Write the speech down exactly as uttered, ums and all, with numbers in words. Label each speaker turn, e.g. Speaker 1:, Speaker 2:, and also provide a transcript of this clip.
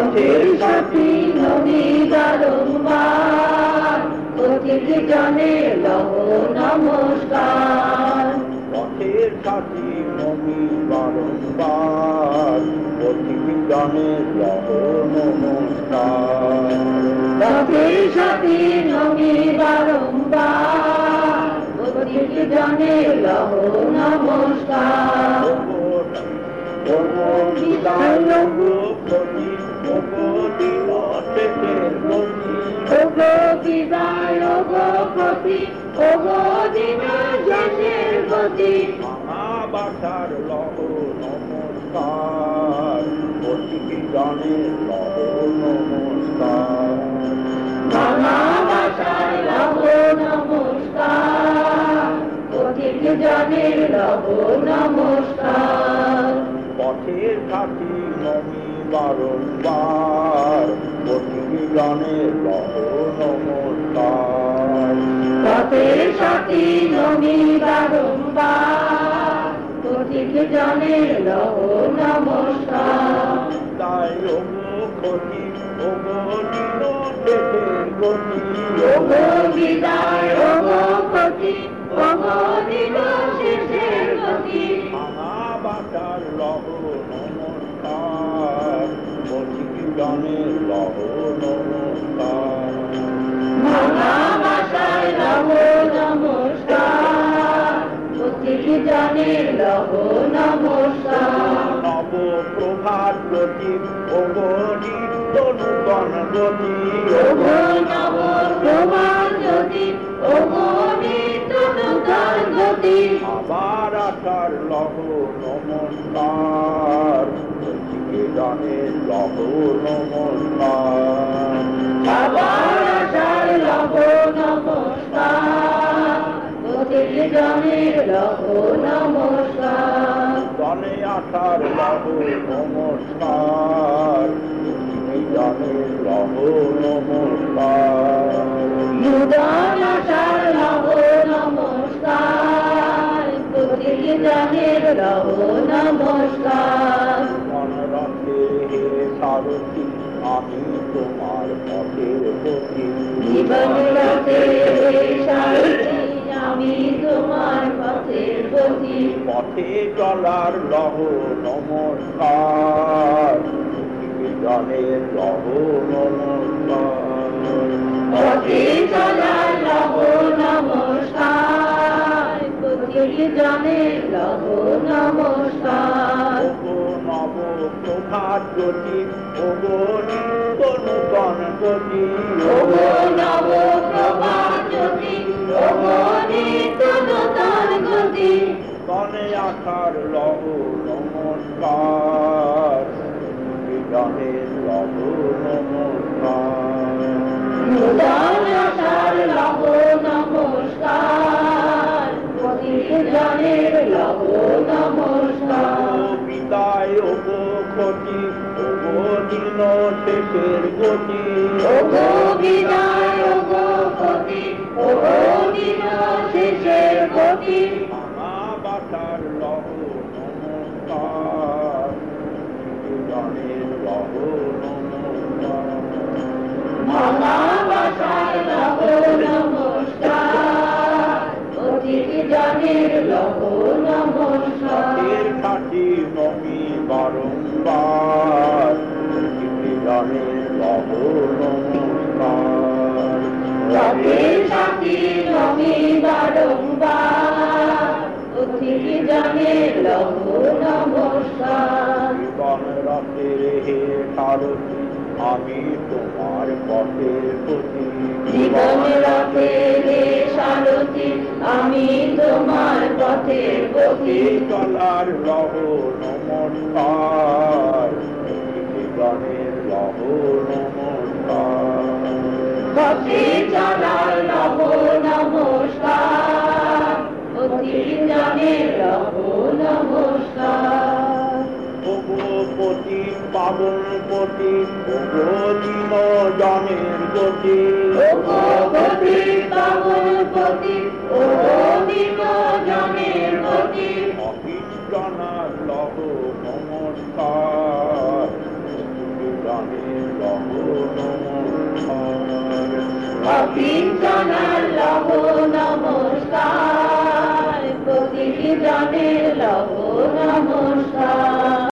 Speaker 1: পথের সাথী নবী বারংবার পথিক জনে লহ নমস্কার
Speaker 2: পথের সাথী নবী বারংবার পথিক জনে লহ নমস্কার
Speaker 1: পথের সাথী নবী বারংবার পথিক জনে লহ নমস্কার
Speaker 2: ওগো বিদায় ওগো প্রতি ওগো দিন শেষের গতি
Speaker 1: ওগো বিদায় ওগো প্রতি ওগো দিন শেষের গতি
Speaker 2: ভাঙা বাসার লহ নমস্কার পথিক জনে লহ নমস্কার
Speaker 1: ভাঙা বাসার লহ নমস্কার পথিক জনের লহ নমস্কার
Speaker 2: পথের সাথী নবী বারংবার পথিক জনে লহ নমস্কার
Speaker 1: পথের সাথী নবী বারংবার পথিক জনের লহ নমস্কার
Speaker 2: তাই ওগো ক্ষতি ওগো দিন শেষের গতি
Speaker 1: ওগো বিদায় ওগো ক্ষতি ওগো দিন শেষের গতি
Speaker 2: ভাঙা বাসার লহ নমস্কার পথিক জনে লহ নমস্কার
Speaker 1: ভাঙা বাসায় লহ নমস্কার পথিক জনের লহ নমস্কার
Speaker 2: নব প্রভাত গতি ওগো নিত্য নূতন গতি
Speaker 1: ওগো নব প্রভাত জ্যোতি ওগো নিত্য নূতন গতি
Speaker 2: আবার আসার লহ নমস্কার পথিক জনে লহ নমস্কার
Speaker 1: আবার আসার লহ নমস্কার পথিক জনের লহ নমস্কার
Speaker 2: জনে আসার লহ নমস্কার পথিক জনে লহ নমস্কার
Speaker 1: নূতন আসার লহ নমস্কার পথিক জনের লহ নমস্কার
Speaker 2: মনরথে হে সারথি আমি তোমার পথের গতি
Speaker 1: জীবন রথে সারথি আমি তোমার পথের গতি
Speaker 2: পথে চলার লহ নমস্কার পথিক জনের লহ নমস্কার
Speaker 1: পথে চলার লহ নমস্কার পথিক জনের লহ নমস্কার
Speaker 2: ওগো নব প্রভাত গতি ওগো নিত্য নূতন গতি
Speaker 1: ওগো নব প্রভাত জ্যোতি ওগো নিত্য নূতন গতি
Speaker 2: তনে আসার লহ নমস্কার পথিক জনের লহ নমস্কার
Speaker 1: নূতন আসার লহ নমস্কার পথিক জনের লহ নমস্কার
Speaker 2: বিদায় ওগো ক্ষতি ওগো দিন শেষের গতি
Speaker 1: ওগো বিদায় ওগো ক্ষতি ওগো দিন শেষের গতি
Speaker 2: ভাঙা বাসার লহ নমস্কার পথিক জনের লহ নমস্কার
Speaker 1: ভাঙা বাসার লহ নমস্কার পথিক জনের লহ নমস্কার
Speaker 2: পথের সাথী নবী বারংবার পথিক জনের লহ নমস্কার
Speaker 1: পথের সাথী নবী বারংবার পথিক জনের লহ নমস্কার
Speaker 2: জীবন রথের হে সারথি আমি তোমার পথের গতি
Speaker 1: জীবন রথে রে সারথি আমি তোমার পথের গতি
Speaker 2: চলার লহ নমস্কার পথিক জনের লহ নমস্কার
Speaker 1: পথে চলার লহ নমস্কার পথিক জনের লহ নমস্কার
Speaker 2: ওগো পতি পাবন পতি ওগো দিন জনের গতি
Speaker 1: ওগো পতি পাবন পতি ওগো দিন জনের গতি
Speaker 2: অহিত জনার লহ নমস্কার জনের
Speaker 1: জানার লহ নমস্কার, প্রতিটি জনের লহ নমস্কার।